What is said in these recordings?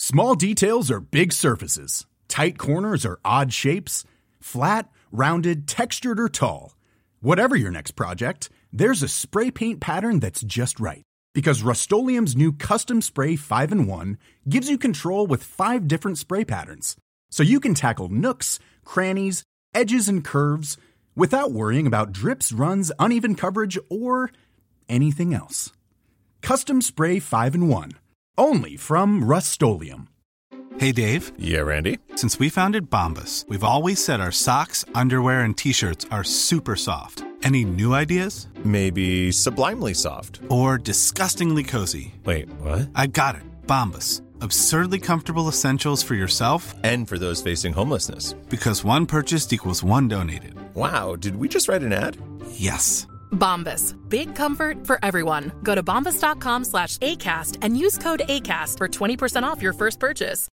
Small details are big surfaces. Tight corners are odd shapes. Flat, rounded, textured, or tall. Whatever your next project, there's a spray paint pattern that's just right. Because Rust-Oleum's new Custom Spray 5-in-1 gives you control with 5 different spray patterns. So you can tackle nooks, crannies, edges, and curves without worrying about drips, runs, uneven coverage, or anything else. Custom Spray 5-in-1. Only from Rust-Oleum. Hey, Dave. Yeah, Randy. Since we founded Bombas, we've always said our socks, underwear, and T-shirts are super soft. Any new ideas? Maybe sublimely soft. Or disgustingly cozy. Wait, what? I got it. Bombas. Absurdly comfortable essentials for yourself and for those facing homelessness. Because one purchased equals one donated. Wow, did we just write an ad? Yes. Bombas. Big comfort for everyone. Go to bombas.com/ACAST and use code ACAST for 20% off your first purchase.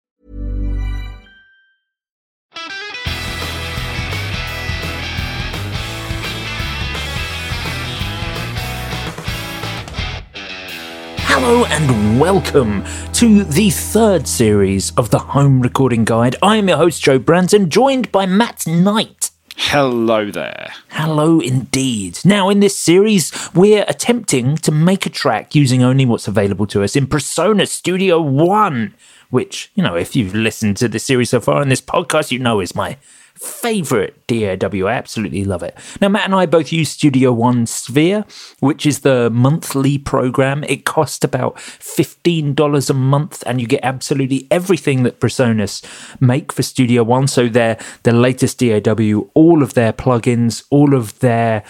Hello and welcome to the third series of the Home Recording Guide. I am your host, Joe Branson, joined by Matt Knight. Hello there. Hello indeed. Now, in this series, we're attempting to make a track using only what's available to us in PreSonus Studio One, which, you know, if you've listened to the series so far in this podcast, you know is my favourite DAW. I absolutely love it. Now, Matt and I both use Studio One Sphere, which is the monthly program. It costs about $15 a month, and you get absolutely everything that PreSonus make for Studio One. So their latest DAW, all of their plugins, all of their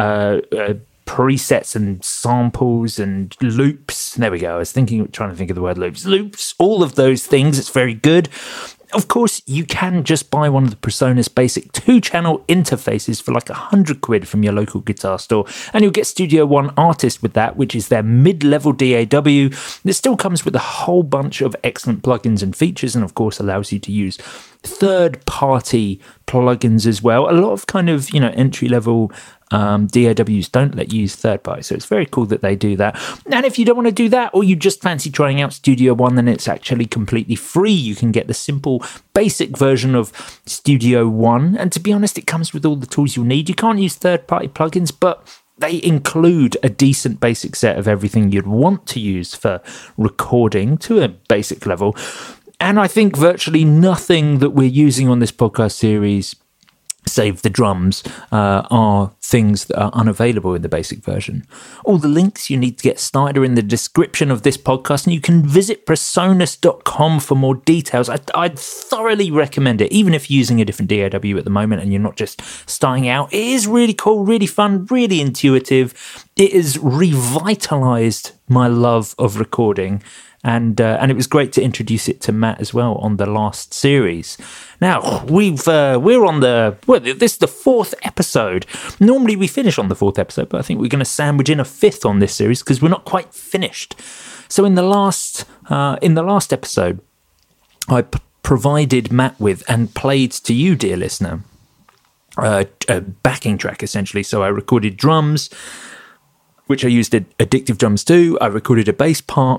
presets and samples and loops. There we go. I was trying to think of the word loops. Loops, all of those things. It's very good. Of course, you can just buy one of the PreSonus basic 2-channel interfaces for like £100 from your local guitar store, and you'll get Studio One Artist with that, which is their mid-level DAW. It still comes with a whole bunch of excellent plugins and features, and of course allows you to use third-party plugins as well. A lot of kind of, entry-level DAWs don't let you use third party, so it's very cool that they do that. And if you don't want to do that, or you just fancy trying out Studio One, then it's actually completely free. You can get the simple basic version of Studio One, and to be honest, it comes with all the tools you'll need. You can't use third party plugins, but they include a decent basic set of everything you'd want to use for recording to a basic level. And I think virtually nothing that we're using on this podcast series, save the drums, are things that are unavailable in the basic version. All the links you need to get started are in the description of this podcast, and you can visit presonus.com for more details. I'd thoroughly recommend it, even if you're using a different DAW at the moment and you're not just starting out. It is really cool, really fun, really intuitive. It has revitalized my love of recording. And it was great to introduce it to Matt as well on the last series. Now, this is the 4th episode. Normally we finish on the 4th episode, but I think we're going to sandwich in a 5th on this series because we're not quite finished. So in the last episode, I provided Matt with and played to you, dear listener, a backing track essentially. So I recorded drums, which I used Addictive Drums 2. I recorded a bass part,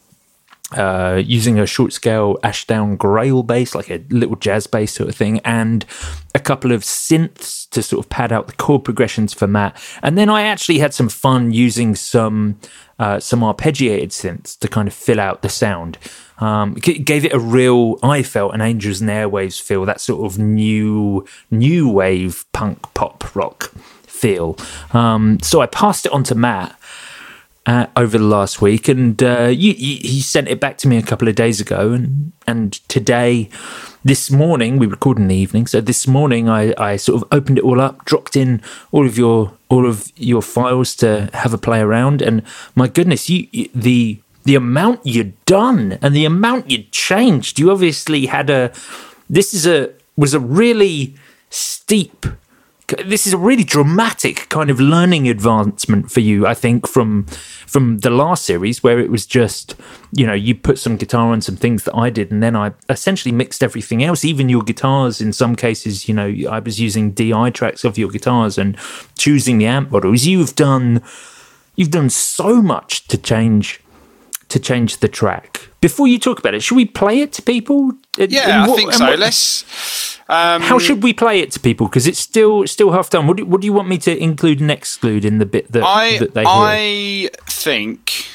using a short scale Ashdown Grail bass, like a little jazz bass sort of thing, and a couple of synths to sort of pad out the chord progressions for Matt. And then I actually had some fun using some arpeggiated synths to kind of fill out the sound. It gave it a real, I felt, an Angels and Airwaves feel, that sort of new wave punk pop rock feel. So I passed it on to Matt over the last week, and he sent it back to me a couple of days ago, and today, this morning, we record in the evening, so this morning I sort of opened it all up, dropped in all of your files to have a play around, and my goodness, the amount you'd done and the amount you'd changed. You obviously had this was a really steep, this is a really dramatic kind of learning advancement for you, I think, from the last series, where it was just, you put some guitar on some things that I did, and then I essentially mixed everything else, even your guitars. In some cases, I was using DI tracks of your guitars and choosing the amp models. You've done so much to change to change the track. Before you talk about it, should we play it to people? Yeah, I think so. Let's. How should we play it to people? Because it's still half done. What do you want me to include and exclude in the bit that they hear? I think.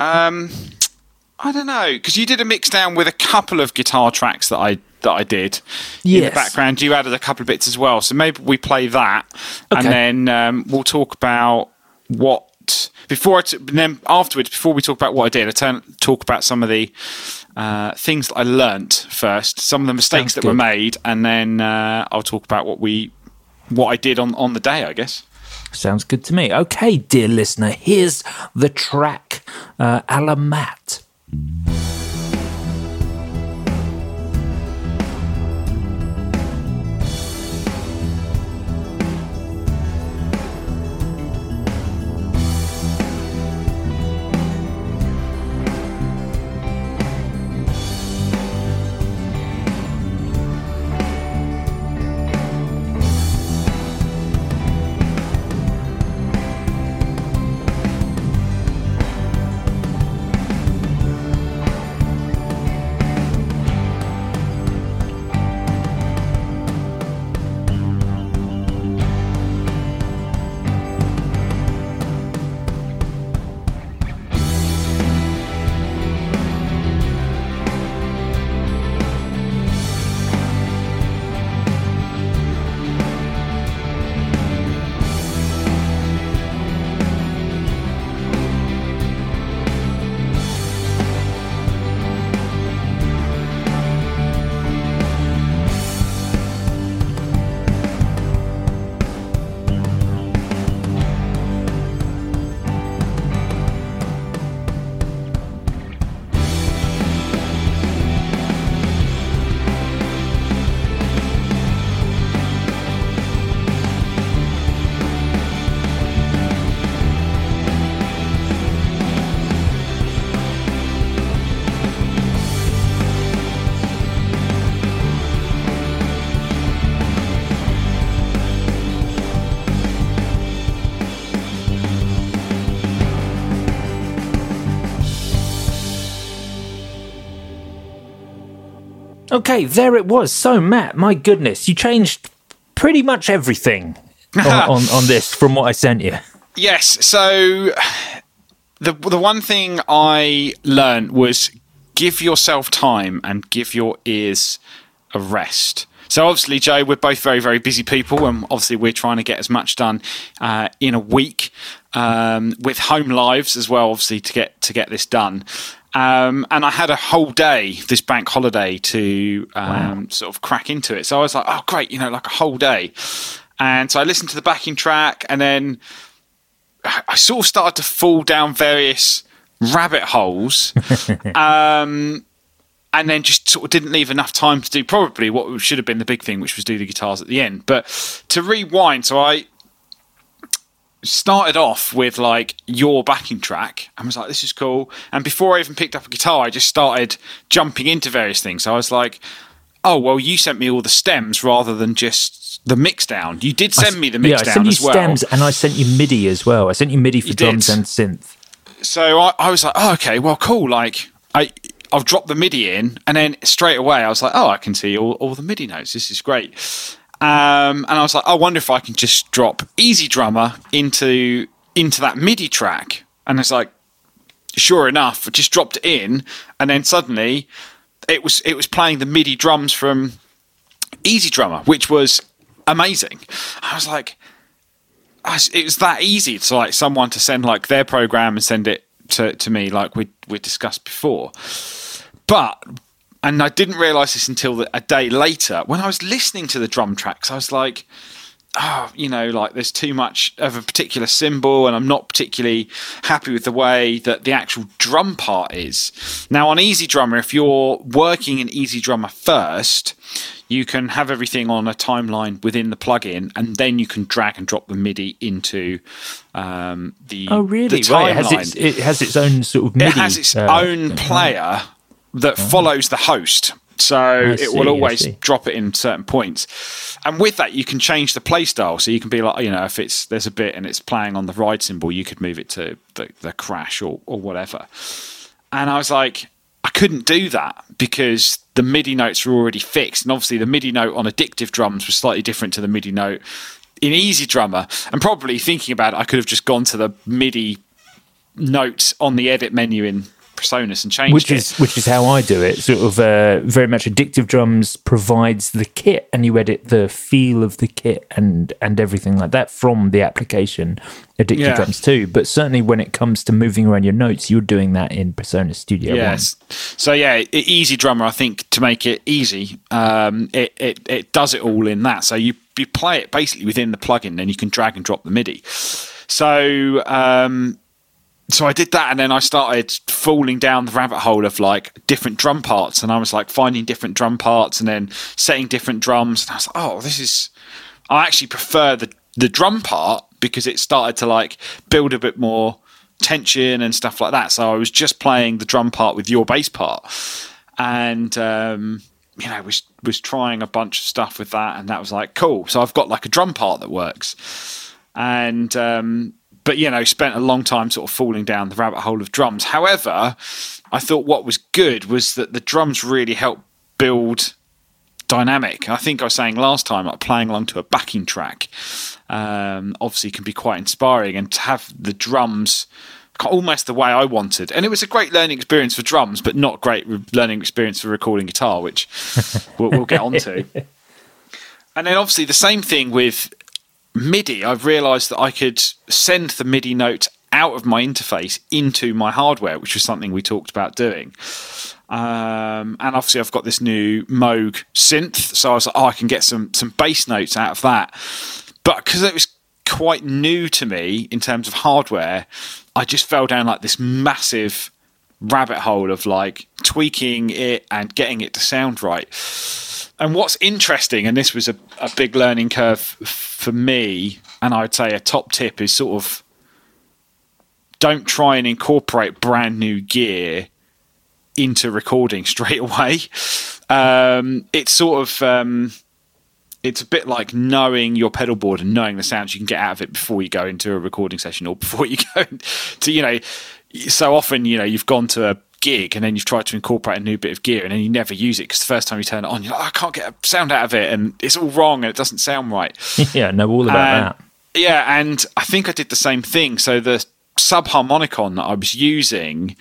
I don't know, because you did a mix down with a couple of guitar tracks that I did in the background. You added a couple of bits as well, so maybe we play that, and then we'll talk about what. Then afterwards, before we talk about what I did, talk about some of the things that I learnt first, some of the mistakes that were made, and then I'll talk about what I did on the day, I guess. Sounds good to me. Okay, dear listener, here's the track, a la Matt. Okay, there it was. So, Matt, my goodness, you changed pretty much everything on this from what I sent you. Yes, so the one thing I learned was give yourself time and give your ears a rest. So obviously, Joe, we're both very, very busy people, and obviously we're trying to get as much done in a week with home lives as well, obviously, to get this done. And I had a whole day, this bank holiday, to sort of crack into it. So I was like, oh, great, like a whole day. And so I listened to the backing track, and then I sort of started to fall down various rabbit holes. And then just sort of didn't leave enough time to do probably what should have been the big thing, which was do the guitars at the end. But to rewind, so I started off with like your backing track and was like, this is cool. And before I even picked up a guitar, I just started jumping into various things. So I was like, oh, well, you sent me all the stems rather than just the mix down. You did send me the mix down as well. I sent you stems and I sent you MIDI as well. I sent you MIDI for drums and synth. So I was like, oh, okay, well, cool. Like I'll drop the MIDI in, and then straight away I was like, oh, I can see all the MIDI notes. This is great. And I was like, I wonder if I can just drop Easy Drummer into that MIDI track. And it's like, sure enough, I just dropped it in, and then suddenly it was playing the MIDI drums from Easy Drummer, which was amazing. I was like, it was that easy to like someone to send like their program and send it to me, like we discussed before. And I didn't realise this until a day later when I was listening to the drum tracks. I was like, oh, like there's too much of a particular cymbal, and I'm not particularly happy with the way that the actual drum part is. Now on Easy Drummer, if you're working in Easy Drummer first, you can have everything on a timeline within the plugin, and then you can drag and drop the MIDI into the timeline. Right. It has its own sort of MIDI. It has its own player that follows the host. So it will always drop it in certain points. And with that, you can change the play style. So you can be like, if there's a bit and it's playing on the ride cymbal, you could move it to the crash or whatever. And I was like, I couldn't do that because the MIDI notes were already fixed. And obviously the MIDI note on Addictive Drums was slightly different to the MIDI note in Easy Drummer. And probably thinking about it, I could have just gone to the MIDI notes on the edit menu in PreSonus and changed it. Which is how I do it. Sort of very much Addictive Drums provides the kit, and you edit the feel of the kit and everything like that from the application Addictive Drums too. But certainly when it comes to moving around your notes, you're doing that in PreSonus Studio One. So Easy Drummer, I think, to make it easy, it does it all in that. So you play it basically within the plugin, and you can drag and drop the MIDI. So I did that, and then I started falling down the rabbit hole of like different drum parts, and I was like finding different drum parts and then setting different drums. And I was like, I actually prefer the drum part because it started to like build a bit more tension and stuff like that. So I was just playing the drum part with your bass part, and was trying a bunch of stuff with that, and that was like cool. So I've got like a drum part that works, and but, spent a long time sort of falling down the rabbit hole of drums. However, I thought what was good was that the drums really helped build dynamic. I think I was saying last time, like playing along to a backing track, obviously can be quite inspiring, and to have the drums almost the way I wanted. And it was a great learning experience for drums, but not great learning experience for recording guitar, which we'll get onto. And then obviously the same thing with MIDI. I've realised that I could send the MIDI note out of my interface into my hardware, which was something we talked about doing. And obviously I've got this new Moog synth, so I was like, I can get some bass notes out of that. But because it was quite new to me in terms of hardware, I just fell down like this massive rabbit hole of like tweaking it and getting it to sound right. And what's interesting, and this was a big learning curve for me, and I'd say a top tip is sort of don't try and incorporate brand new gear into recording straight away. It's sort of it's a bit like knowing your pedal board and knowing the sounds you can get out of it before you go into a recording session, or before you go to, so often, you've gone to a gig and then you've tried to incorporate a new bit of gear and then you never use it because the first time you turn it on, you're like, I can't get a sound out of it and it's all wrong and it doesn't sound right. Yeah, I know all about that. Yeah, and I think I did the same thing. So the subharmonicon that I was using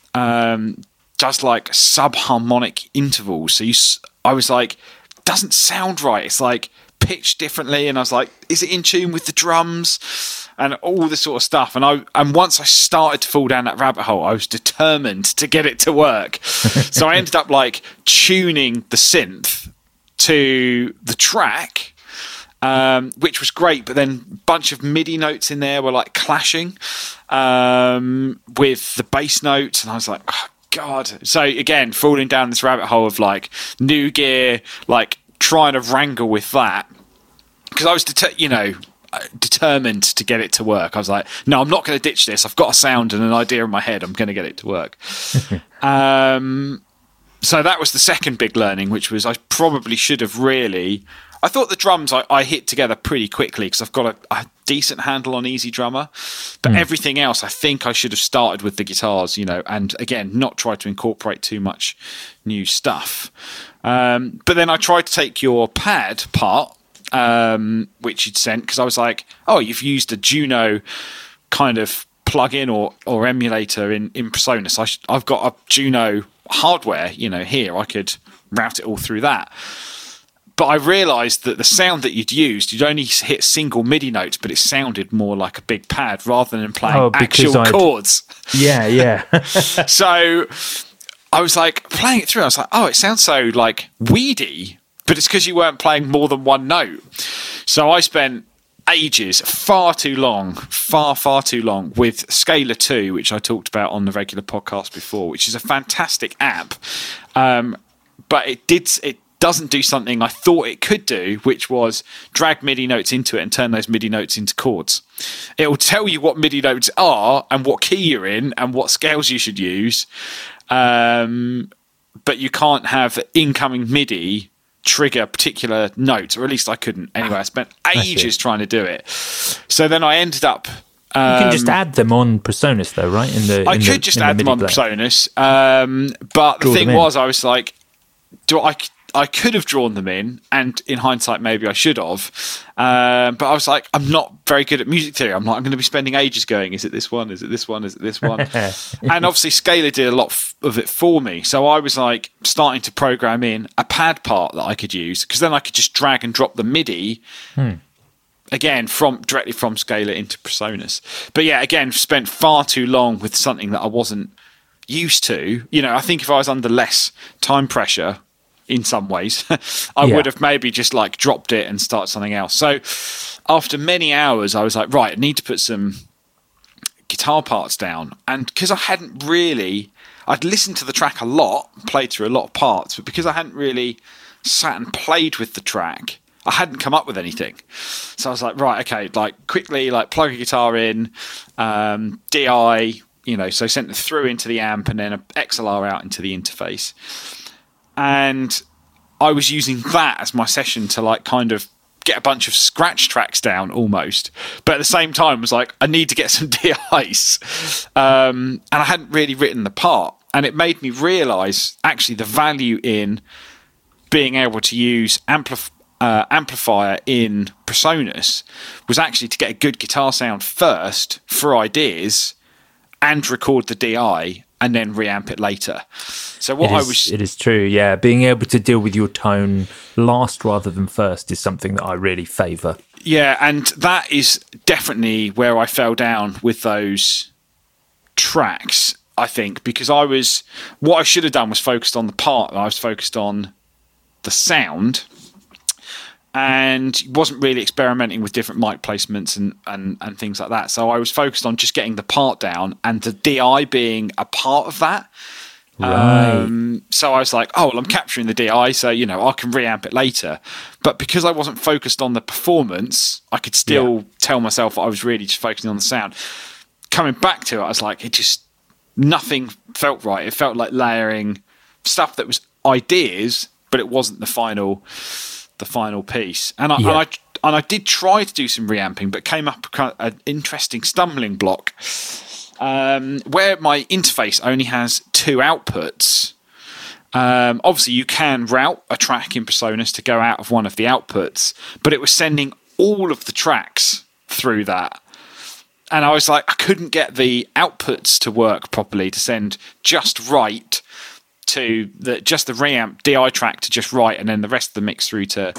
does like subharmonic intervals. So I was like, doesn't sound right. It's like pitched differently, and I was like, is it in tune with the drums and all this sort of stuff? And once I started to fall down that rabbit hole, I was determined to get it to work. So I ended up like tuning the synth to the track, which was great. But then a bunch of MIDI notes in there were like clashing with the bass notes, and I was like, oh, God. So again, falling down this rabbit hole of like new gear, like trying to wrangle with that, because I was determined to get it to work. I was like, no, I'm not going to ditch this. I've got a sound and an idea in my head. I'm going to get it to work. So that was the second big learning, which was I probably should have really... I thought the drums I hit together pretty quickly because I've got a decent handle on Easy Drummer. But everything else, I think I should have started with the guitars, and again, not tried to incorporate too much new stuff. But then I tried to take your pad part, which you'd sent, because I was like, oh, you've used a Juno kind of plugin or emulator in PreSonus. I've got a Juno hardware, here. I could route it all through that. But I realised that the sound that you'd used, you'd only hit single MIDI notes, but it sounded more like a big pad rather than playing actual chords. Yeah. So I was like, playing it through, I was like, oh, it sounds so like weedy, but it's because you weren't playing more than one note. So I spent ages, far too long with Scalar 2, which I talked about on the regular podcast before, which is a fantastic app. But it doesn't do something I thought it could do, which was drag MIDI notes into it and turn those MIDI notes into chords. It will tell you what MIDI notes are and what key you're in and what scales you should use. But you can't have incoming MIDI trigger particular notes, or at least I couldn't. Anyway, I spent ages trying to do it. So then I ended up You can just add them on PreSonus, though, right? I could just add them on PreSonus, but the thing was, I was like, I could have drawn them in, and in hindsight, maybe I should have. But I was like, I'm not very good at music theory. I'm going to be spending ages going, is it this one? Is it this one? Is it this one? And obviously, Scalar did a lot of it for me. So I was like starting to program in a pad part that I could use, because then I could just drag and drop the MIDI. Again, directly from Scalar into PreSonus. But yeah, again, spent far too long with something that I wasn't used to. You know, I think if I was under less time pressure in some ways, I would have maybe just like dropped it and started something else. So after many hours, I was like, right, I need to put some guitar parts down. And because I'd listened to the track a lot, played through a lot of parts, but because I hadn't really sat and played with the track, I hadn't come up with anything. So I was like, right, okay, like quickly, like plug a guitar in, DI, you know, so sent it through into the amp and then an XLR out into the interface. And I was using that as my session to like kind of get a bunch of scratch tracks down almost. But at the same time was like, I need to get some DIs. And I hadn't really written the part. And it made me realise actually the value in being able to use amplifier in PreSonus was actually to get a good guitar sound first for ideas and record the DI and then reamp it later. So it is true, yeah. Being able to deal with your tone last rather than first is something that I really favour. Yeah, and that is definitely where I fell down with those tracks, I think, because what I should have done was focused on the part, and I was focused on the sound, and wasn't really experimenting with different mic placements and things like that. So I was focused on just getting the part down and the DI being a part of that. Right. So I was like, oh, well, I'm capturing the DI, so, you know, I can reamp it later. But because I wasn't focused on the performance, I could still tell myself I was really just focusing on the sound. Coming back to it, I was like, nothing felt right. It felt like layering stuff that was ideas, but it wasn't the final piece. And I did try to do some reamping, but came up an interesting stumbling block where my interface only has two outputs. Obviously, you can route a track in PreSonus to go out of one of the outputs, but it was sending all of the tracks through that. And I was like, I couldn't get the outputs to work properly to send just right to just the reamp DI track to just right, and then the rest of the mix through to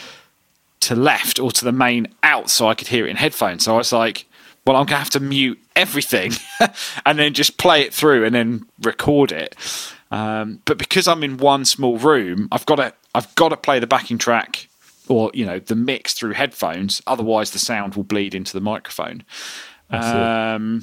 left or to the main out, so I could hear it in headphones. So I was like, well, I'm gonna have to mute everything and then just play it through and then record it. But because I'm in one small room, I've got to play the backing track or, you know, the mix through headphones. Otherwise, the sound will bleed into the microphone. But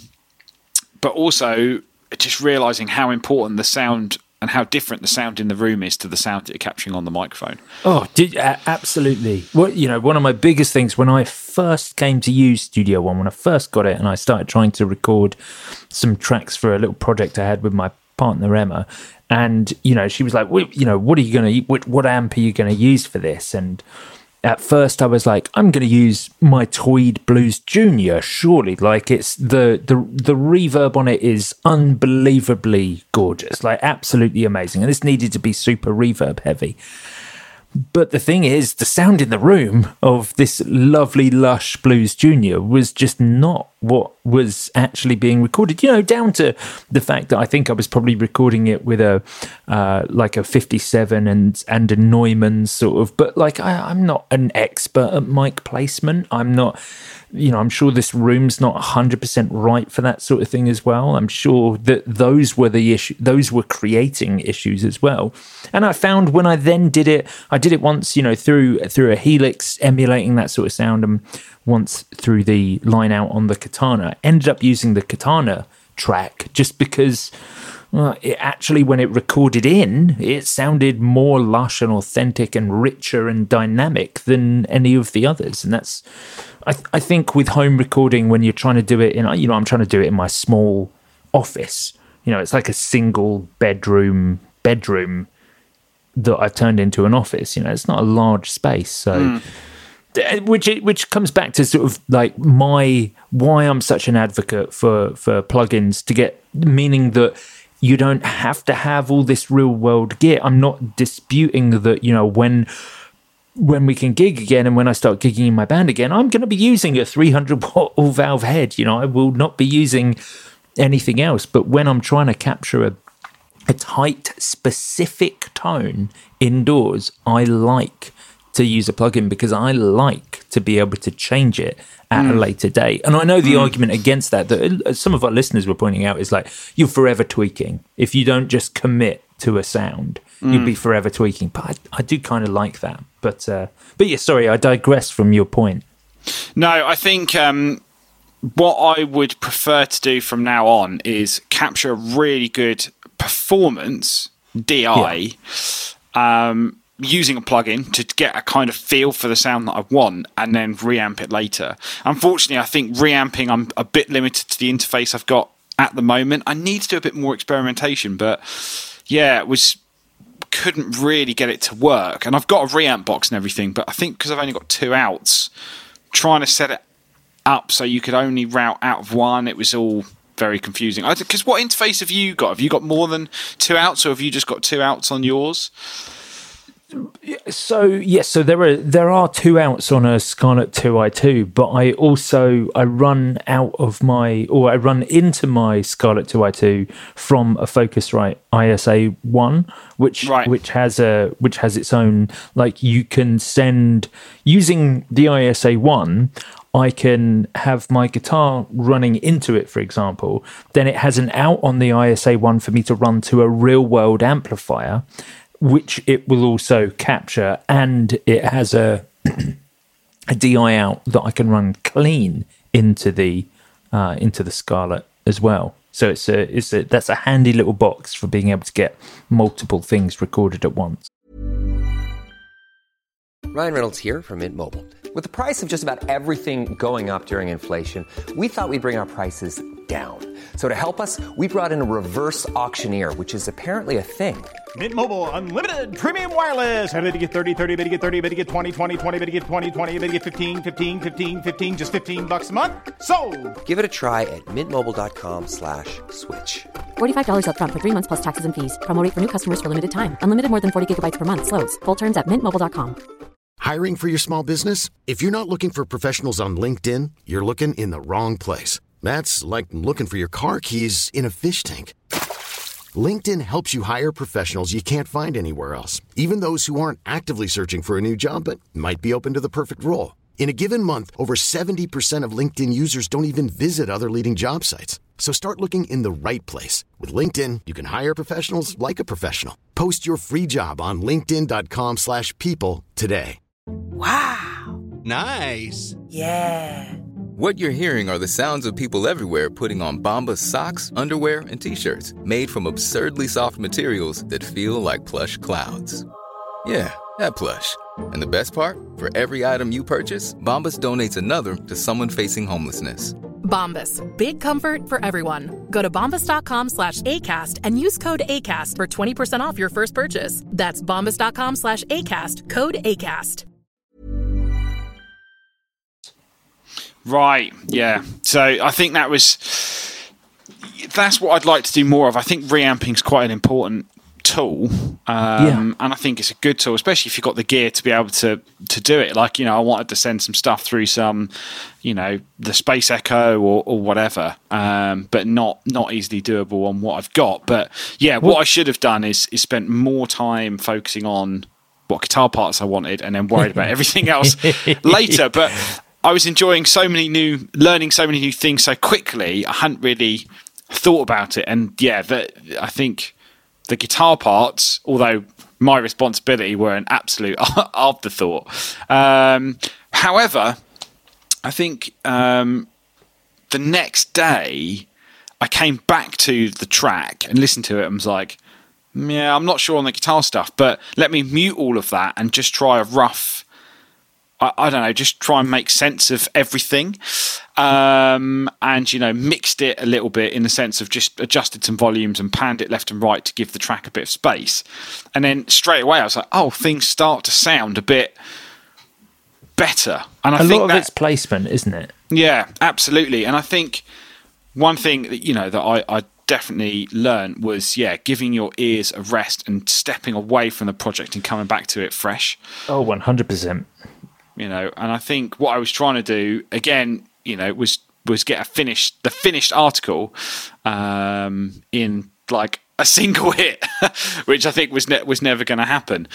also just realizing how important the sound and how different the sound in the room is to the sound that you're capturing on the microphone. Oh, absolutely. Well, you know, one of my biggest things when I first came to use Studio One, when I first got it and I started trying to record some tracks for a little project I had with my partner, Emma, and, you know, she was like, well, you know, what amp are you going to use for this? And at first I was like, I'm going to use my Tweed Blues Junior, surely. Like, it's the reverb on it is unbelievably gorgeous, like absolutely amazing. And this needed to be super reverb heavy. But the thing is, the sound in the room of this lovely, lush Blues Junior was just not what was actually being recorded, you know, down to the fact that I think I was probably recording it with a 57 and a Neumann sort of, but like I'm not an expert at mic placement. I'm not, you know, I'm sure this room's not 100% right for that sort of thing as well. I'm sure that those were the issue, those were creating issues as well. And I found when I then did it, I did it once, you know, through a Helix, emulating that sort of sound, and once through the line out on the Katana. I ended up using the Katana track just because it actually, when it recorded in, it sounded more lush and authentic and richer and dynamic than any of the others. And that's, I think with home recording, when you're trying to do it in, you know, I'm trying to do it in my small office. You know, it's like a single bedroom that I've turned into an office. You know, it's not a large space. So which comes back to sort of like why I'm such an advocate for plugins to get, meaning that you don't have to have all this real world gear. I'm not disputing that, when we can gig again and when I start gigging in my band again, I'm going to be using a 300 watt all valve head. I will not be using anything else. But when I'm trying to capture a tight, specific tone indoors, I like to use a plugin because I like to be able to change it at a later date. And I know the argument against that some of our listeners were pointing out is like, you're forever tweaking. If you don't just commit to a sound, you'll be forever tweaking. But I do kind of like that. But yeah, sorry, I digress from your point. No, I think what I would prefer to do from now on is capture a really good performance DI using a plugin to get a kind of feel for the sound that I want and then reamp it later. Unfortunately, I think reamping, I'm a bit limited to the interface I've got at the moment. I need to do a bit more experimentation, but yeah, couldn't really get it to work. And I've got a reamp box and everything, but I think because I've only got 2 outs, trying to set it up so you could only route out of one, it was all very confusing. Because what interface have you got? Have you got more than 2 outs, or have you just got 2 outs on yours? So yes, so there are 2 outs on a Scarlett 2i2, but I run into my Scarlett 2i2 from a Focusrite ISA 1, which has its own, like, you can send using the ISA 1. I can have my guitar running into it, for example. Then it has an out on the ISA 1 for me to run to a real world amplifier, which it will also capture, and it has a DI out that I can run clean into the Scarlett as well. So that's a handy little box for being able to get multiple things recorded at once. Ryan Reynolds here from Mint Mobile. With the price of just about everything going up during inflation, we thought we'd bring our prices down. So to help us, we brought in a reverse auctioneer, which is apparently a thing. Mint Mobile Unlimited Premium Wireless. How to get 30, 30, bit to get 30, bit to get 20, 20, 20, bit to get 20, 20, bit to get 15, 15, 15, 15, just $15 a month? Sold! Give it a try at mintmobile.com/switch. $45 up front for 3 months plus taxes and fees. Promo rate for new customers for limited time. Unlimited more than 40 gigabytes per month. Slows full terms at mintmobile.com. Hiring for your small business? If you're not looking for professionals on LinkedIn, you're looking in the wrong place. That's like looking for your car keys in a fish tank. LinkedIn helps you hire professionals you can't find anywhere else, even those who aren't actively searching for a new job but might be open to the perfect role. In a given month, over 70% of LinkedIn users don't even visit other leading job sites. So start looking in the right place. With LinkedIn, you can hire professionals like a professional. Post your free job on linkedin.com/people today. Wow. Nice. Yeah. What you're hearing are the sounds of people everywhere putting on Bombas socks, underwear, and T-shirts made from absurdly soft materials that feel like plush clouds. Yeah, that plush. And the best part? For every item you purchase, Bombas donates another to someone facing homelessness. Bombas. Big comfort for everyone. Go to bombas.com/ACAST and use code ACAST for 20% off your first purchase. That's bombas.com/ACAST. Code ACAST. Right, yeah. So I think that's what I'd like to do more of. I think reamping is quite an important tool, and I think it's a good tool, especially if you've got the gear to be able to do it. Like, I wanted to send some stuff through some, the Space Echo or whatever, but not easily doable on what I've got. But yeah, what I should have done is spent more time focusing on what guitar parts I wanted and then worried about everything else later. But I was enjoying learning so many new things so quickly, I hadn't really thought about it. And yeah, I think the guitar parts, although my responsibility, were an absolute afterthought. However, I think the next day I came back to the track and listened to it and was like, yeah, I'm not sure on the guitar stuff, but let me mute all of that and just try a rough, I don't know, just try and make sense of everything, and mixed it a little bit in the sense of just adjusted some volumes and panned it left and right to give the track a bit of space. And then straight away I was like, oh, things start to sound a bit better. And a lot of it's placement, isn't it? Yeah, absolutely. And I think one thing that, that I definitely learned was, giving your ears a rest and stepping away from the project and coming back to it fresh. Oh, 100%. And I think what I was trying to do, again, was get the finished article in like a single hit, which I think was never going to happen.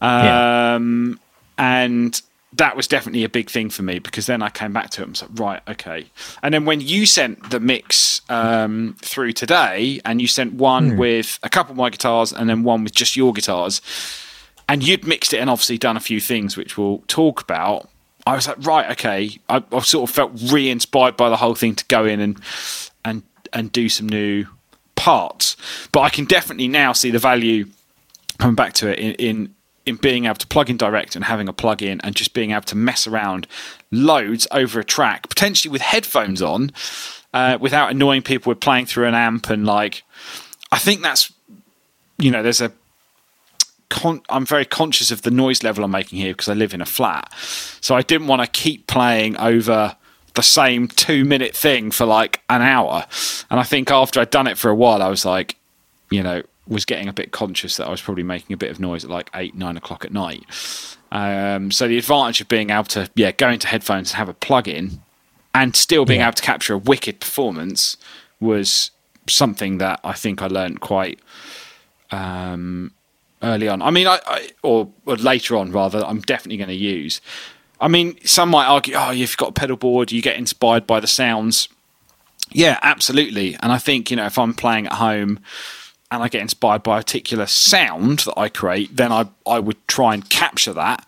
And that was definitely a big thing for me, because then I came back to it and was like, right, okay. And then when you sent the mix through today, and you sent one with a couple of my guitars and then one with just your guitars, and you'd mixed it and obviously done a few things which we'll talk about, I was like, right, okay. I sort of felt re-inspired by the whole thing to go in and do some new parts. But I can definitely now see the value, coming back to it, in being able to plug in direct and having a plug-in and just being able to mess around loads over a track, potentially with headphones on, without annoying people with playing through an amp. And like, I think that's, there's I'm very conscious of the noise level I'm making here because I live in a flat. So I didn't want to keep playing over the same 2-minute thing for like an hour. And I think after I'd done it for a while, I was like, was getting a bit conscious that I was probably making a bit of noise at like 8-9 o'clock at night. So the advantage of being able to go into headphones and have a plug-in and still being able to capture a wicked performance was something that I think I learned quite early on. I mean, or later on rather, I'm definitely going to use. I mean, some might argue, you've got a pedal board, you get inspired by the sounds. Yeah, absolutely. And I think, if I'm playing at home and I get inspired by a particular sound that I create, then I would try and capture that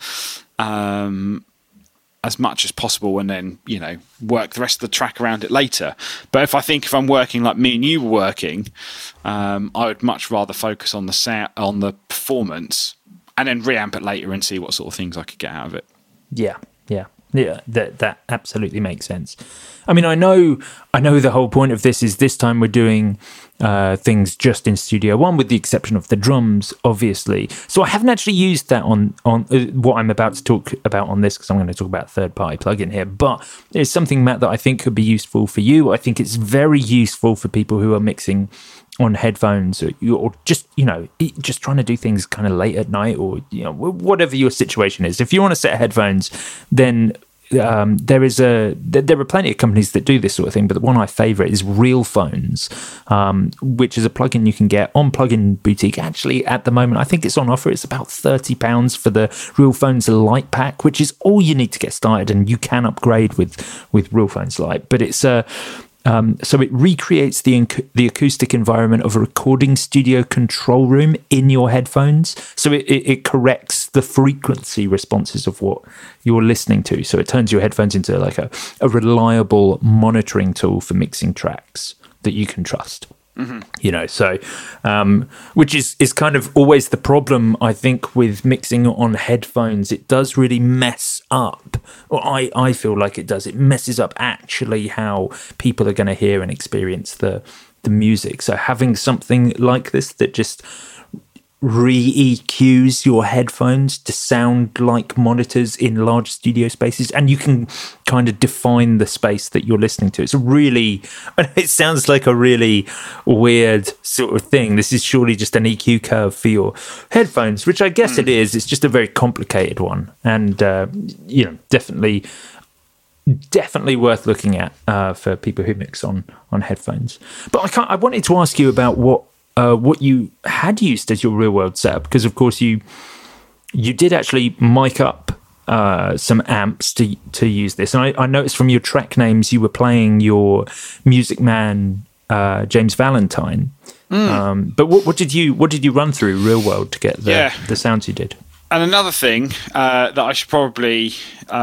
as much as possible, and then, work the rest of the track around it later. But if I'm working like me and you were working, I would much rather focus on the sound, on the performance, and then reamp it later and see what sort of things I could get out of it. Yeah. That absolutely makes sense. I mean, I know the whole point of this is this time we're doing things just in Studio One, with the exception of the drums, obviously. So I haven't actually used that on what I'm about to talk about on this, because I'm going to talk about third-party plugin here. But it's something, Matt, that I think could be useful for you. I think it's very useful for people who are mixing on headphones, or just just trying to do things kind of late at night, or whatever your situation is. If you want a set of headphones, then there are plenty of companies that do this sort of thing, but the one I favourite is Realphones, which is a plugin you can get on Plugin Boutique. Actually, at the moment, I think it's on offer. It's about £30 for the Realphones Lite pack, which is all you need to get started, and you can upgrade with Realphones Lite. But it's so it recreates the acoustic environment of a recording studio control room in your headphones. So it corrects the frequency responses of what you're listening to. So it turns your headphones into like a reliable monitoring tool for mixing tracks that you can trust. Mm-hmm. Which is kind of always the problem, I think, with mixing on headphones. It does really mess up, or I feel like it does. It messes up actually how people are going to hear and experience the music. So having something like this that just re-EQs your headphones to sound like monitors in large studio spaces, and you can kind of define the space that you're listening to. It sounds like a really weird sort of thing. This is surely just an EQ curve for your headphones, which I guess it is. It's just a very complicated one, and definitely worth looking at for people who mix on headphones. But I wanted to ask you about what you had used as your real world setup, because of course you did actually mic up some amps to use this, and I noticed from your track names you were playing your Music Man James Valentine. But what did you run through real world to get the sounds you did? And another thing that I should probably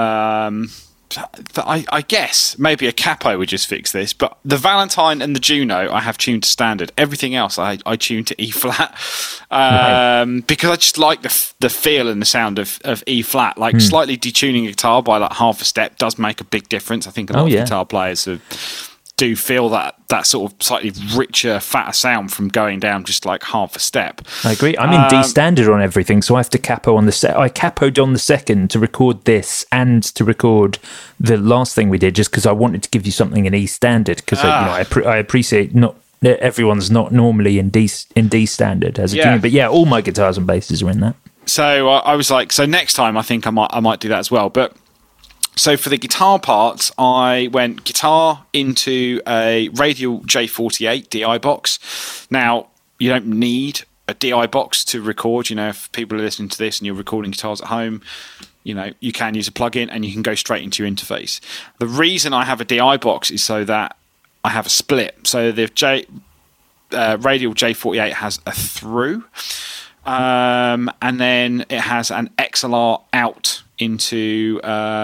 I guess maybe a capo would just fix this, but the Valentine and the Juno I have tuned to standard. Everything else I tuned to E flat, because I just like the feel and the sound of E flat. Like slightly detuning a guitar by like half a step does make a big difference. I think a lot of guitar players have do feel that sort of slightly richer, fatter sound from going down just like half a step. I agree. I'm in D standard on everything, so I have to capo on the I capoed on the second to record this and to record the last thing we did, just because I wanted to give you something in E standard, because I appreciate not everyone's not normally in D standard as a tuning, but all my guitars and basses are in that. So I was like, so next time I think I might do that as well, but. So for the guitar parts, I went guitar into a Radial J48 DI box. Now, you don't need a DI box to record. You know, if people are listening to this and you're recording guitars at home, you know, you can use a plugin and you can go straight into your interface. The reason I have a DI box is so that I have a split. So the Radial J48 has a through, and then it has an XLR out into,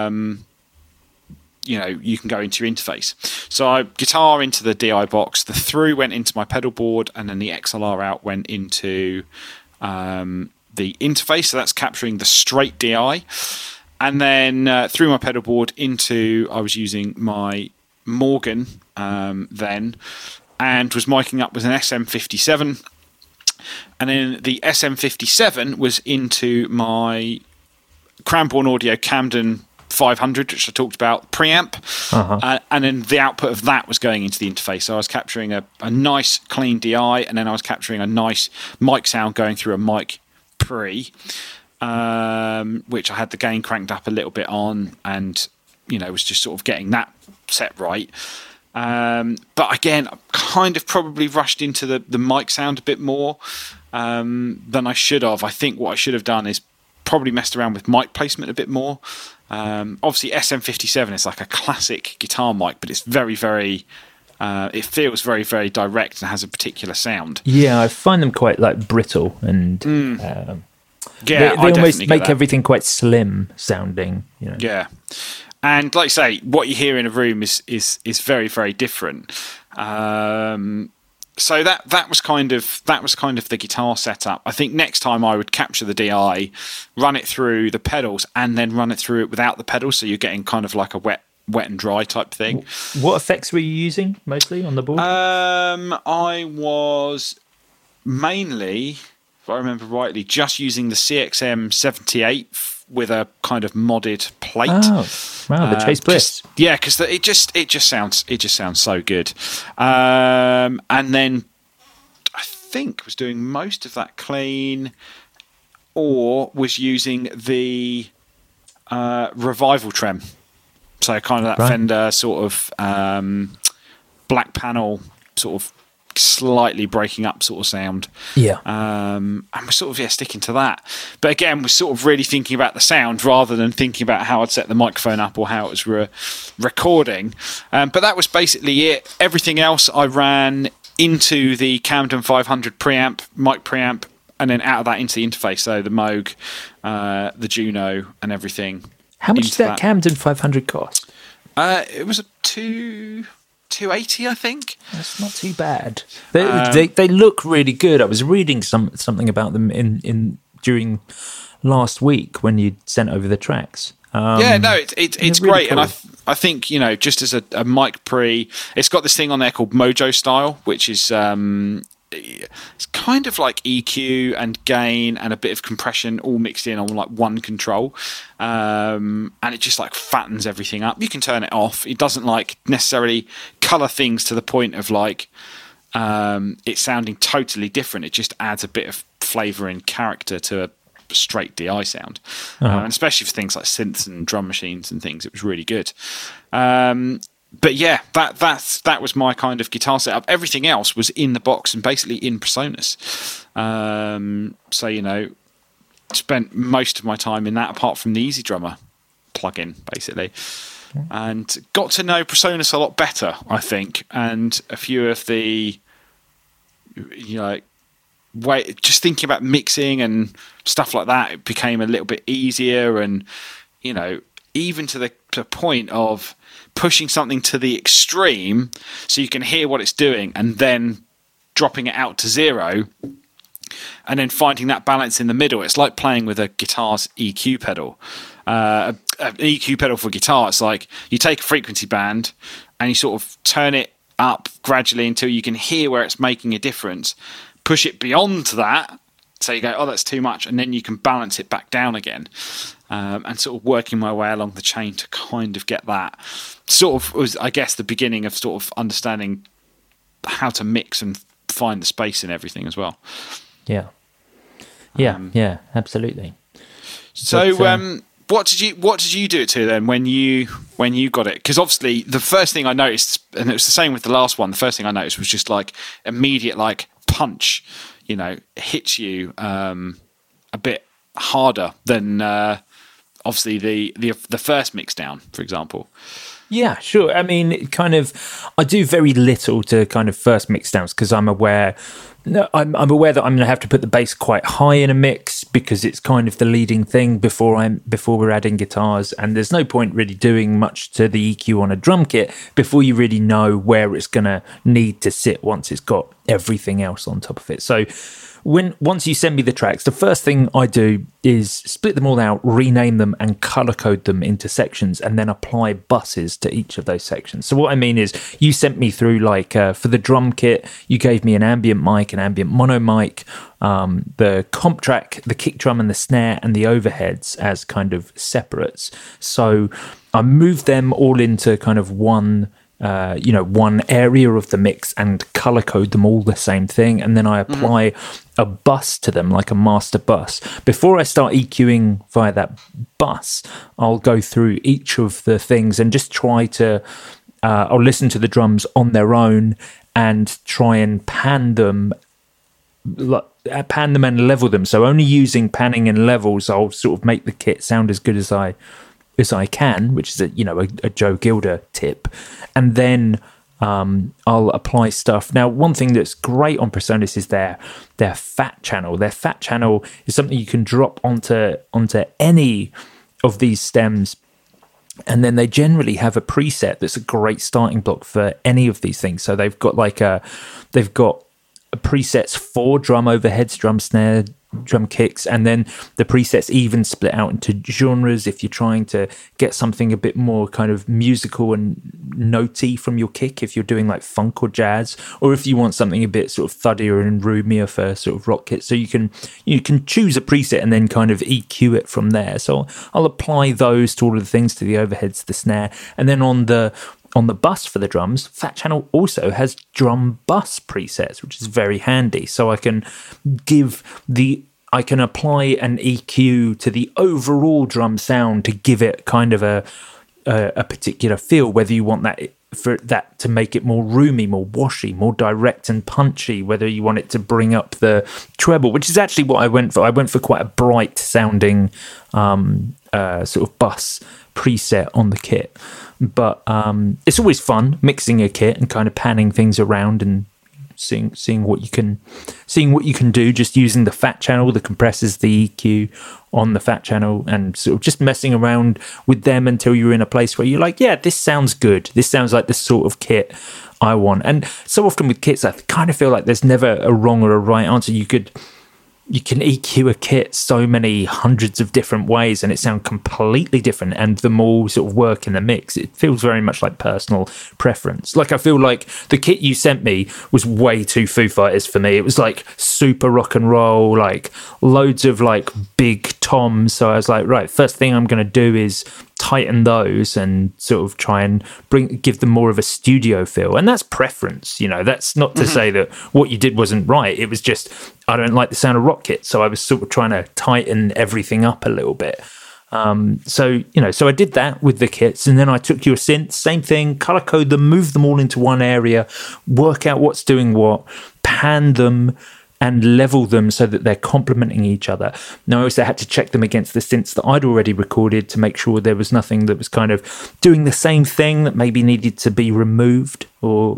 you can go into your interface. So I guitar into the DI box, the through went into my pedal board, and then the XLR out went into the interface. So that's capturing the straight DI. And then through my pedal board I was using my Morgan then, and was miking up with an SM57. And then the SM57 was into my Cranbourne Audio Camden 500, which I talked about, preamp, and then the output of that was going into the interface. So I was capturing a nice clean DI, and then I was capturing a nice mic sound going through a mic pre, which I had the gain cranked up a little bit on, and was just sort of getting that set right. But again, I kind of probably rushed into the mic sound a bit more than I should have. I think what I should have done is probably messed around with mic placement a bit more. Obviously, SM57 is like a classic guitar mic, but it's very, very. It feels very, very direct and has a particular sound. Yeah, I find them quite like brittle, and they almost make everything quite slim sounding. Yeah. And like I say, what you hear in a room is very, very different. So that was kind of the guitar setup. I think next time I would capture the DI, run it through the pedals, and then run it through it without the pedals, so you're getting kind of like a wet and dry type thing. What effects were you using mostly on the board? I was mainly, if I remember rightly, just using the CXM 78 with a kind of modded plate. Oh, wow, the Chase Bliss. Because it just sounds so good. And then I think was doing most of that clean, or was using the Revival trem. So kind of that Fender sort of black panel sort of slightly breaking up sort of sound. Yeah. And we're sort of sticking to that. But again, we're sort of really thinking about the sound rather than thinking about how I'd set the microphone up or how it was recording. But that was basically it. Everything else I ran into the Camden 500 preamp, mic preamp, and then out of that into the interface. So the Moog, the Juno, and everything. How much did that Camden 500 cost? It was a 280, I think. That's not too bad. They look really good. I was reading something about them in during last week when you sent over the tracks. It's great, cool. And I think just as a mic pre, it's got this thing on there called Mojo Style, which is it's kind of like EQ and gain and a bit of compression all mixed in on like one control, and it just like fattens everything up. You can turn it off. It doesn't like necessarily color things to the point of like it sounding totally different. It just adds a bit of flavor and character to a straight DI sound, and especially for things like synths and drum machines and things. It was really good. But yeah, that was my kind of guitar setup. Everything else was in the box and basically in PreSonus. So spent most of my time in that, apart from the Easy Drummer plugin, basically, and got to know PreSonus a lot better, I think. And a few of the, just thinking about mixing and stuff like that, it became a little bit easier, and even to the point of pushing something to the extreme so you can hear what it's doing and then dropping it out to zero and then finding that balance in the middle. It's like playing with a guitar's EQ pedal. An EQ pedal for guitar, it's like you take a frequency band and you sort of turn it up gradually until you can hear where it's making a difference. Push it beyond that, so you go, oh, that's too much, and then you can balance it back down again. And sort of working my way along the chain to kind of get that. Sort of was, I guess, the beginning of sort of understanding how to mix and find the space in everything as well. Yeah, absolutely. So, what did you do it to then when you got it? Because obviously the first thing I noticed, and it was the same with the last one, the first thing I noticed was just like immediate like punch, you know, hits you a bit harder than obviously the first mix down, for example. Yeah, sure. I mean, I do very little to kind of first mix downs because I'm aware that I'm going to have to put the bass quite high in a mix because it's kind of the leading thing before we're adding guitars, and there's no point really doing much to the EQ on a drum kit before you really know where it's going to need to sit once it's got everything else on top of it. So once you send me the tracks, the first thing I do is split them all out, rename them, and color code them into sections, and then apply buses to each of those sections. So what I mean is, you sent me through for the drum kit, you gave me an ambient mic, an ambient mono mic, the comp track, the kick drum and the snare, and the overheads as kind of separates. So I moved them all into kind of one area of the mix and color code them all the same thing, and then I apply a bus to them, like a master bus. Before I start EQing via that bus, I'll go through each of the things and just try to I'll listen to the drums on their own and try and pan them and level them. So only using panning and levels, I'll sort of make the kit sound as good as I can, which is a Joe Gilder tip. And then I'll apply stuff. Now, one thing that's great on Presonus is their fat channel. Their fat channel is something you can drop onto any of these stems, and then they generally have a preset that's a great starting block for any of these things. So they've got presets for drum overheads, drum snare, drum kicks, and then the presets even split out into genres if you're trying to get something a bit more kind of musical and notey from your kick, if you're doing like funk or jazz, or if you want something a bit sort of thuddier and roomier for sort of rock kits. So you can choose a preset and then kind of EQ it from there. So I'll apply those to all of the things, to the overheads, the snare, and then on the bus for the drums, Fat Channel also has drum bus presets, which is very handy. So I can apply an EQ to the overall drum sound to give it kind of a particular feel, whether you want that to make it more roomy, more washy, more direct and punchy, whether you want it to bring up the treble, which is actually what I went for. I went for quite a bright sounding sort of bus preset on the kit. But it's always fun mixing a kit and kind of panning things around and seeing what you can do, just using the fat channel, the compressors, the EQ on the fat channel, and sort of just messing around with them until you're in a place where you're like, yeah, this sounds good. This sounds like the sort of kit I want. And so often with kits, I kind of feel like there's never a wrong or a right answer. You can EQ a kit so many hundreds of different ways and it sounds completely different, and them all sort of work in the mix. It feels very much like personal preference. Like, I feel like the kit you sent me was way too Foo Fighters for me. It was like super rock and roll, like loads of like big toms. So I was like, right, first thing I'm going to do is tighten those and sort of try and give them more of a studio feel. And that's preference, that's not to say that what you did wasn't right. It was just, I don't like the sound of rock kit, so I was sort of trying to tighten everything up a little bit. So I did that with the kits, and then I took your synths, same thing, color code them, move them all into one area, work out what's doing what, pan them, and level them so that they're complementing each other. Now, I also had to check them against the synths that I'd already recorded to make sure there was nothing that was kind of doing the same thing that maybe needed to be removed or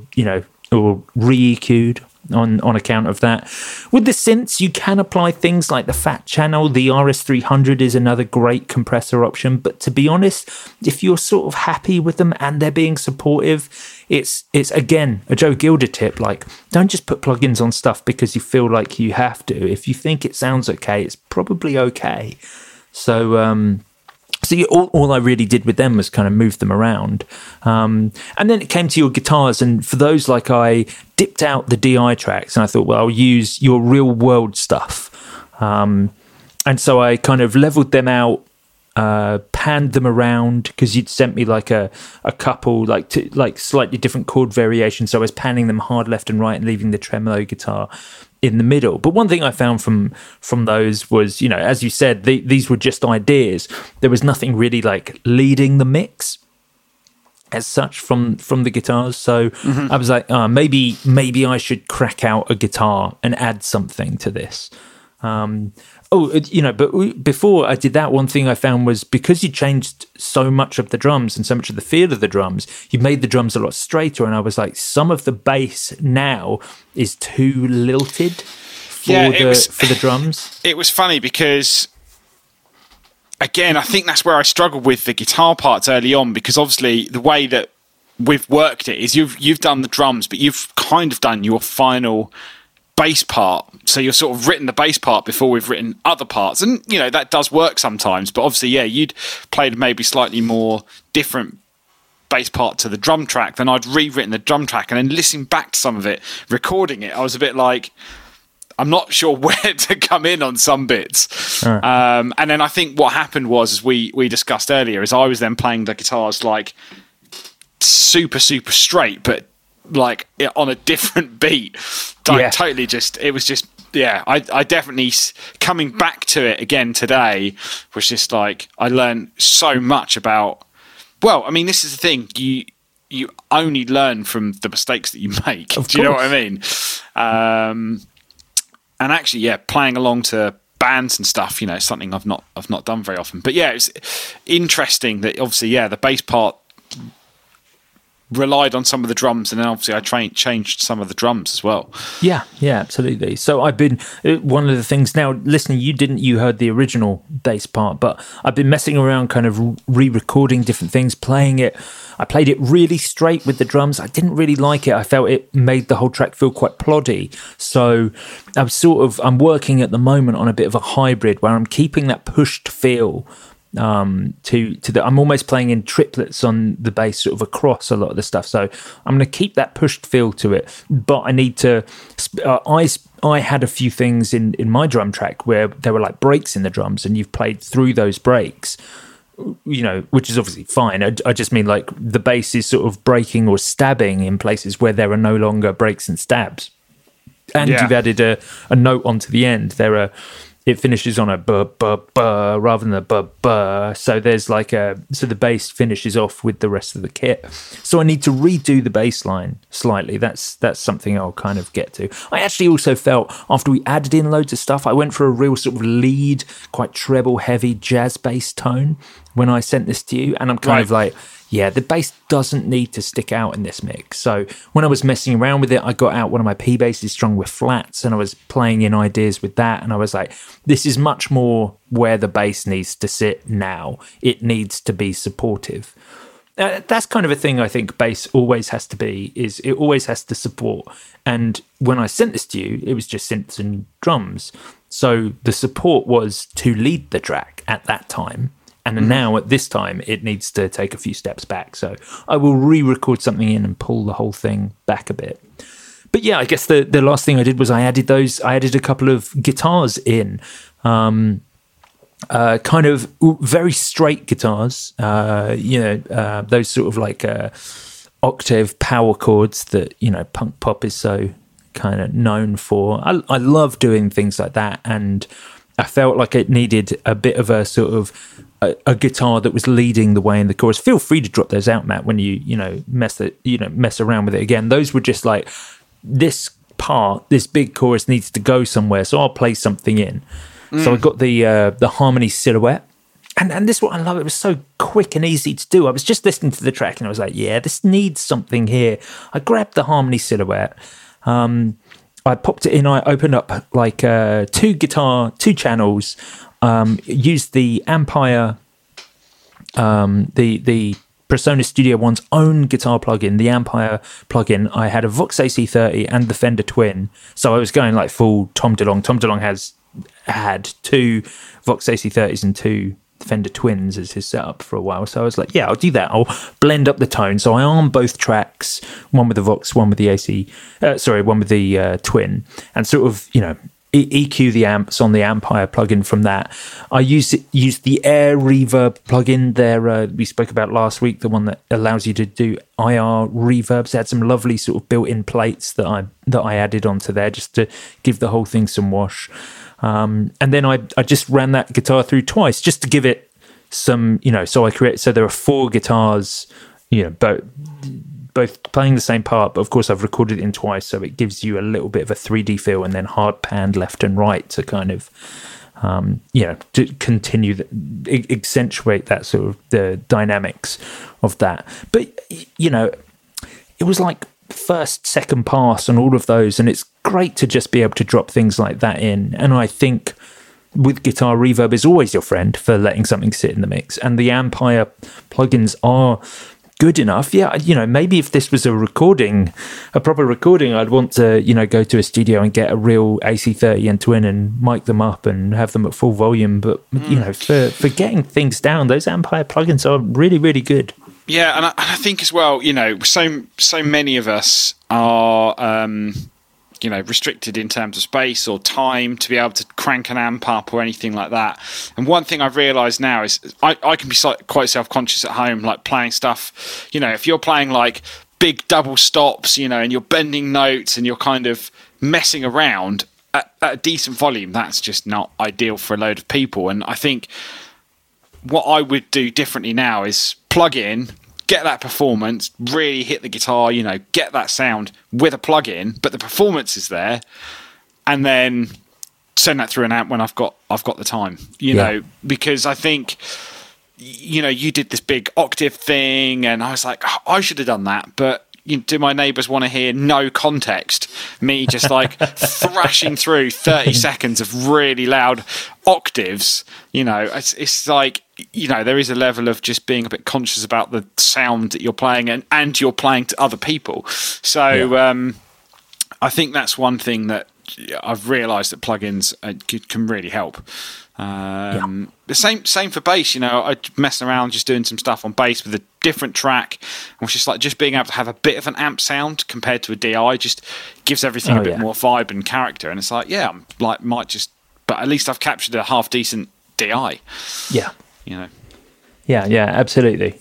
re-EQ'd on account of that. With the synths, you can apply things like the Fat Channel. The RS300 is another great compressor option, but to be honest, if you're sort of happy with them and they're being supportive, it's again a Joe Gilder tip. Like, don't just put plugins on stuff because you feel like you have to. If you think it sounds okay, it's probably okay. So So all I really did with them was kind of move them around. And then it came to your guitars. And for those, like, I dipped out the DI tracks and I thought, well, I'll use your real world stuff. And so I kind of leveled them out, panned them around, because you'd sent me like a couple, like slightly different chord variations. So I was panning them hard left and right and leaving the tremolo guitar in the middle. But one thing I found from those was, you know, as you said, these were just ideas. There was nothing really like leading the mix as such from the guitars. So I was like, maybe I should crack out a guitar and add something to this. But before I did that, one thing I found was, because you changed so much of the drums and so much of the feel of the drums, you made the drums a lot straighter. And I was like, some of the bass now is too lilted for the drums. It was funny because, again, I think that's where I struggled with the guitar parts early on, because obviously the way that we've worked it is you've done the drums, but you've kind of done your final bass part, so you're sort of written the bass part before we've written other parts, and you know that does work sometimes. But obviously, you'd played maybe slightly more different bass part to the drum track than I'd rewritten the drum track, and then listening back to some of it, recording it, I was a bit like, I'm not sure where to come in on some bits. And then I think what happened was, as we discussed earlier, is I was then playing the guitars like super straight, but like on a different beat. Totally just, it was just, I definitely, coming back to it again today, was just like, I learned so much about, well, I mean, this is the thing, you only learn from the mistakes that you make. Do you know what I mean? And actually, playing along to bands and stuff, you know, something I've not done very often. But it's interesting that obviously, the bass part relied on some of the drums, and then obviously I changed some of the drums as well. Yeah, absolutely. So I've been, one of the things now, listening, you heard the original bass part, but I've been messing around kind of re-recording different things, playing it. I played it really straight with the drums. I didn't really like it. I felt it made the whole track feel quite ploddy. So I'm working at the moment on a bit of a hybrid where I'm keeping that pushed feel I'm almost playing in triplets on the bass, sort of across a lot of the stuff. So I'm going to keep that pushed feel to it, but I need to. I had a few things in my drum track where there were like breaks in the drums, and you've played through those breaks, you know, which is obviously fine. I just mean like the bass is sort of breaking or stabbing in places where there are no longer breaks and stabs, and you've added a note onto the end. It finishes on a buh, buh, buh rather than a buh, buh. So there's like so the bass finishes off with the rest of the kit. So I need to redo the bass line slightly. That's something I'll kind of get to. I actually also felt, after we added in loads of stuff, I went for a real sort of lead, quite treble heavy jazz bass tone when I sent this to you. And I'm kind of like, the bass doesn't need to stick out in this mix. So when I was messing around with it, I got out one of my P basses strung with flats, and I was playing in ideas with that. And I was like, this is much more where the bass needs to sit now. It needs to be supportive. That's kind of a thing I think bass always has to be, is it always has to support. And when I sent this to you, it was just synths and drums. So the support was to lead the track at that time. And now at this time, it needs to take a few steps back. So I will re-record something in and pull the whole thing back a bit. But I guess the last thing I did was I added a couple of guitars in, kind of very straight guitars, those sort of like octave power chords that, you know, punk pop is so kind of known for. I love doing things like that, and I felt like it needed a bit of a sort of a guitar that was leading the way in the chorus. Feel free to drop those out, Matt, when you mess around with it again. Those were just like, this big chorus needs to go somewhere, so I'll play something in. So I got the harmony silhouette, and this is what I love. It was so quick and easy to do. I was just listening to the track and I was like, this needs something here. I grabbed the harmony silhouette. I popped it in. I opened up like two channels. Used the Ampire, the Presonus Studio One's own guitar plugin, the Ampire plugin. I had a Vox AC30 and the Fender Twin, so I was going like full Tom DeLonge. Tom DeLonge had two Vox AC30s and two Fender Twins as his setup for a while. So I was like, yeah, I'll do that. I'll blend up the tone. So I arm both tracks, one with the Vox, one with the one with the Twin, and sort of, EQ the amps on the Ampire plugin from that. I use the Air Reverb plugin there. We spoke about last week, the one that allows you to do IR reverbs. It had some lovely sort of built-in plates that I added onto there just to give the whole thing some wash. And then I just ran that guitar through twice just to give it some, so there are 4 guitars, both playing the same part, but of course I've recorded it in twice, so it gives you a little bit of a 3D feel, and then hard panned left and right to kind of, to continue, accentuate that sort of the dynamics of that. But, it was like first, second pass on all of those, and it's great to just be able to drop things like that in. And I think with guitar, reverb is always your friend for letting something sit in the mix, and the Ampire plugins are good enough. Yeah, maybe if this was a proper recording, I'd want to, go to a studio and get a real AC30 and Twin and mic them up and have them at full volume. But, for getting things down, those Ampire plugins are really, really good. Yeah, and I think as well, so many of us are, restricted in terms of space or time to be able to crank an amp up or anything like that. And one thing I've realised now is I can be quite self-conscious at home, like playing stuff, if you're playing like big double stops, and you're bending notes and you're kind of messing around at a decent volume, that's just not ideal for a load of people. And I think what I would do differently now is plug in, get that performance, really hit the guitar, get that sound with a plug-in, but the performance is there, and then send that through an amp when I've got the time, because I think, you did this big octave thing, and I was like, oh, I should have done that, but do my neighbours want to hear no context? Me just like thrashing through 30 seconds of really loud octaves. It's like, there is a level of just being a bit conscious about the sound that you're playing and you're playing to other people. So I think that's one thing that I've realised that plugins can really help. The same for bass. I messing around just doing some stuff on bass with a different track, and was just being able to have a bit of an amp sound compared to a DI just gives everything a bit more vibe and character. And it's like, but at least I've captured a half decent DI. Yeah, absolutely.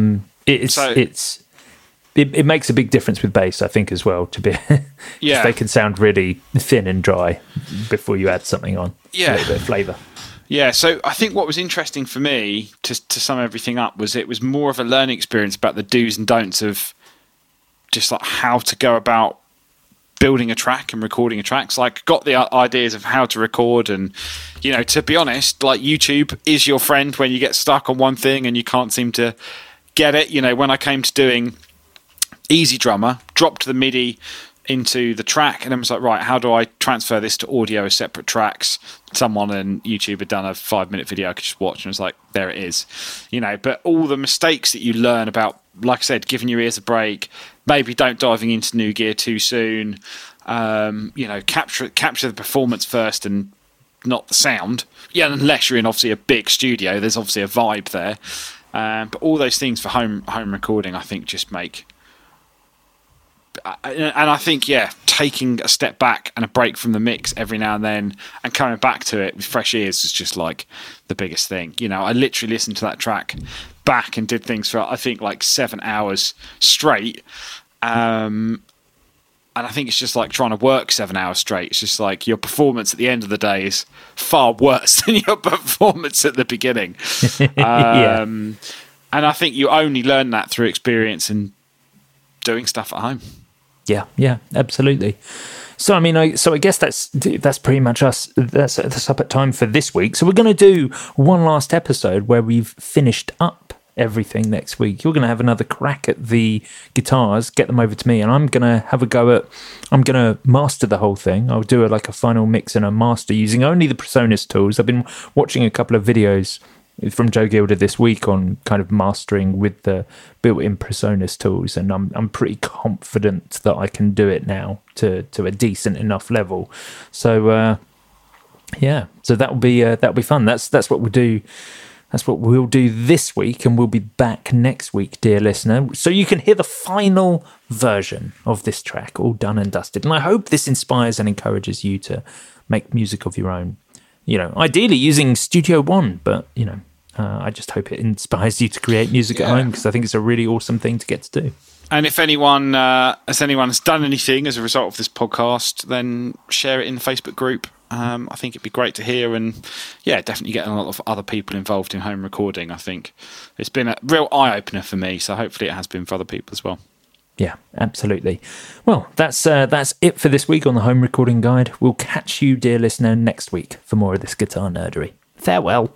It makes a big difference with bass, I think, as well. To be, they can sound really thin and dry before you add something on. Yeah, a little bit of flavour. Yeah, so I think what was interesting for me, to sum everything up, was it was more of a learning experience about the do's and don'ts of just like how to go about building a track and recording a track. So like got the ideas of how to record, and to be honest, like YouTube is your friend when you get stuck on one thing and you can't seem to get it. When I came to doing Easy Drummer, dropped the MIDI into the track and then was like, right, how do I transfer this to audio as separate tracks? Someone on YouTube had done a 5-minute video I could just watch, and it's like, there it is. But all the mistakes that you learn about, like I said, giving your ears a break, maybe don't diving into new gear too soon, capture the performance first and not the sound. Yeah, unless you're in obviously a big studio, there's obviously a vibe there. But all those things for home recording, I think, just make... And I think, taking a step back and a break from the mix every now and then and coming back to it with fresh ears is just like the biggest thing. I literally listened to that track back and did things for, I think, like 7 hours straight. And I think it's just like trying to work 7 hours straight. It's just like your performance at the end of the day is far worse than your performance at the beginning. And I think you only learn that through experience and doing stuff at home. Yeah, absolutely. So I guess that's pretty much us. That's up at time for this week. So we're going to do one last episode where we've finished up everything next week. You're going to have another crack at the guitars, get them over to me, and I'm going to have a go at. I'm going to master the whole thing. I'll do a final mix and a master using only the Presonus tools. I've been watching a couple of videos from Joe Gilder this week on kind of mastering with the built-in Presonus tools, and I'm pretty confident that I can do it now to a decent enough level. So so that'll be fun. That's what we'll do That's what we'll do this week, and we'll be back next week, dear listener, so you can hear the final version of this track, all done and dusted. And I hope this inspires and encourages you to make music of your own. You know, ideally using Studio One, but, you know, I just hope it inspires you to create music at home, because I think it's a really awesome thing to get to do. And if anyone's done anything as a result of this podcast, then share it in the Facebook group. I think it'd be great to hear, and definitely getting a lot of other people involved in home recording. I think it's been a real eye-opener for me, so hopefully it has been for other people as well. Yeah, absolutely. Well, that's it for this week on the Home Recording Guide. We'll catch you, dear listener, next week for more of this guitar nerdery. Farewell.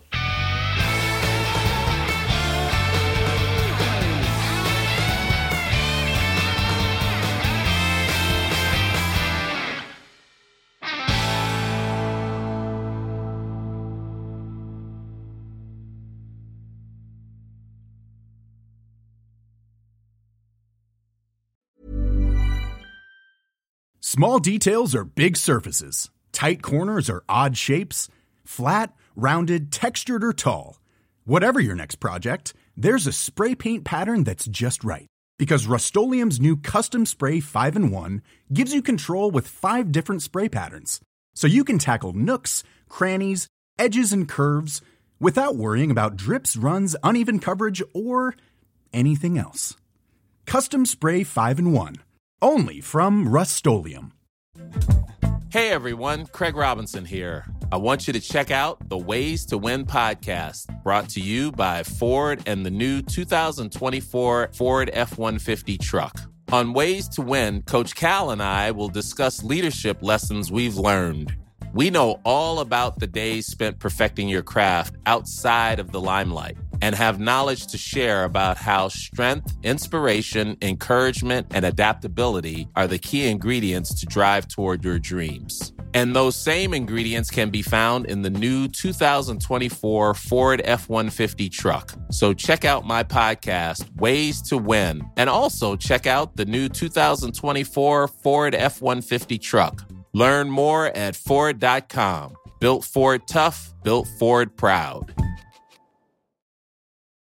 Small details are big surfaces. Tight corners are odd shapes. Flat, rounded, textured, or tall. Whatever your next project, there's a spray paint pattern that's just right. Because Rust-Oleum's new Custom Spray 5-in-1 gives you control with 5 different spray patterns. So you can tackle nooks, crannies, edges, and curves without worrying about drips, runs, uneven coverage, or anything else. Custom Spray 5-in-1. Only from Rust-Oleum. Hey everyone, Craig Robinson here. I want you to check out the Ways to Win podcast, brought to you by Ford and the new 2024 Ford F-150 truck. On Ways to Win, Coach Cal and I will discuss leadership lessons we've learned. We know all about the days spent perfecting your craft outside of the limelight, and have knowledge to share about how strength, inspiration, encouragement, and adaptability are the key ingredients to drive toward your dreams. And those same ingredients can be found in the new 2024 Ford F-150 truck. So check out my podcast, Ways to Win, and also check out the new 2024 Ford F-150 truck. Learn more at Ford.com. Built Ford tough, built Ford proud.